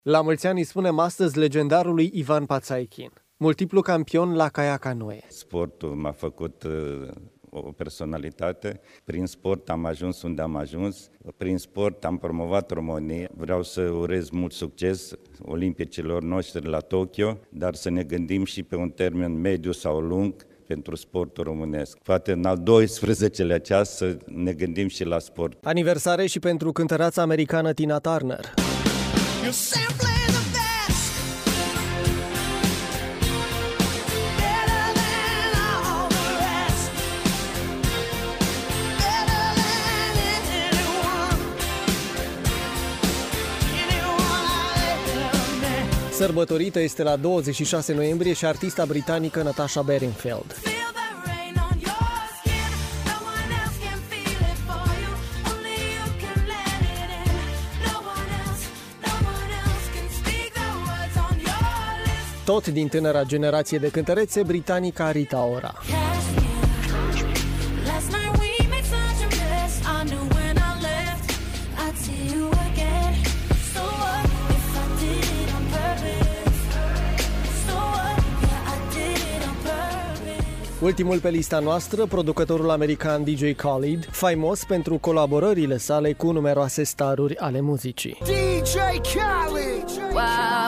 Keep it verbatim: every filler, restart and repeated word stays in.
La mulți ani îi spunem astăzi legendarului Ivan Pațaichin, multiplu campion la kayak-canoe. Sportul m-a făcut uh, o personalitate. Prin sport am ajuns unde am ajuns. Prin sport am promovat România. Vreau să urez mult succes olimpicilor noștri la Tokyo, dar să ne gândim și pe un termen mediu sau lung pentru sportul românesc. Poate în al doisprezecelea ceas să ne gândim și la sport. Aniversare și pentru cântăreața americană Tina Turner. Sărbătorită este la douăzeci și șase noiembrie și artista britanică Natasha Bedingfield. Tot din tânăra generație de cântărețe, britanica Rita Ora. Ultimul pe lista noastră, producătorul american D J Khaled, faimos pentru colaborările sale cu numeroase staruri ale muzicii. D J Khaled! Wow!